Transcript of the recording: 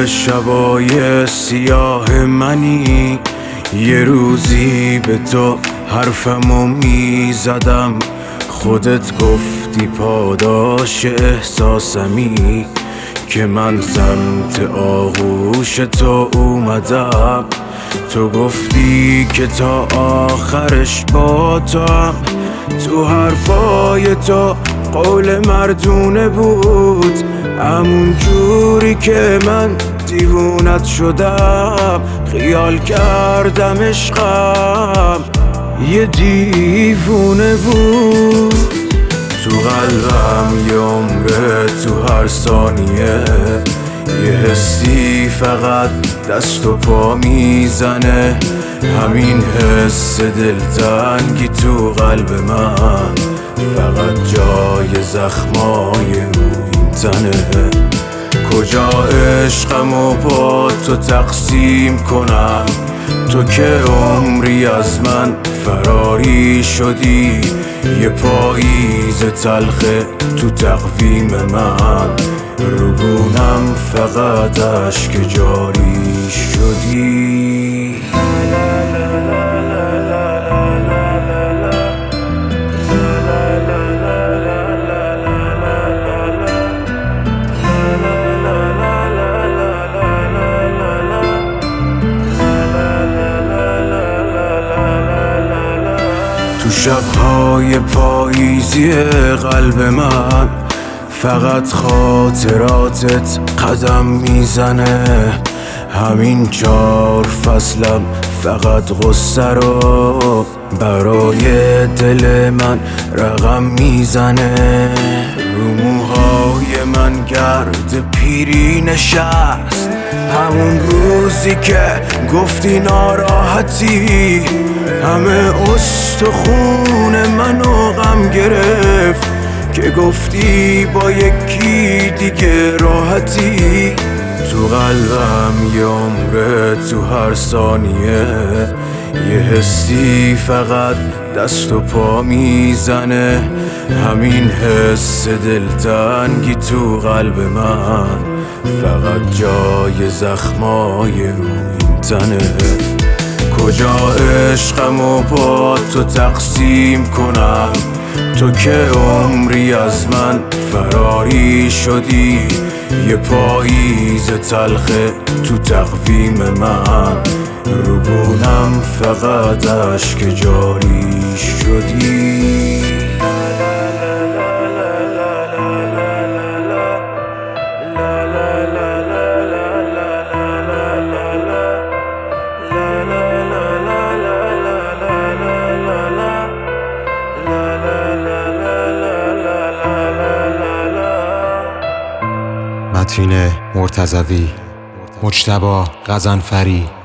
شبای سیاه منی، یه روزی به تو حرفمو میزدم، خودت گفتی پاداش احساسمی، که من سمت آغوش تو اومدم. تو گفتی که تا آخرش با تو هم، تو حرفای تو قول مردونه بود، همون جوری که من دیوونت شدم، خیال کردم عشقم یه دیوونه بود. تو قلبم یه عمره، تو هر ثانیه یه حسی فقط دست و پا میزنه، همین حس دلتنگی تو قلب من فقط جای زخمای روی تنه. کجا عشقمو با تو تقسیم کنم، تو که عمری از من فراری شدی، یه پاییز تلخه تو تقویم من، رو گونم فقط اشک جاری شدی. تو شبهای پاییزی قلب من فقط خاطراتت قدم میزنه، همین 4 فصلم فقط غصه رو برای دل من رقم میزنه. رو موهای من گرد پیری نشست، همون روزی که گفتی ناراحتی، همه استخون منو غم گرفت، که گفتی با یکی دیگه راحتی. تو قلبم یه عمره، تو هر ثانیه یه حسی فقط دست و پا میزنه، همین حس دلتنگی تو قلب من فقط جای زخمای روی تنه. کجا عشقمو با تو تقسیم کنم، تو که عمری از من فراری شدی، یه پاییز تلخه تو تقویم من، رو گونم فقط اشک جاری شدی. متین مرتضوی، مجتبی غضنفری.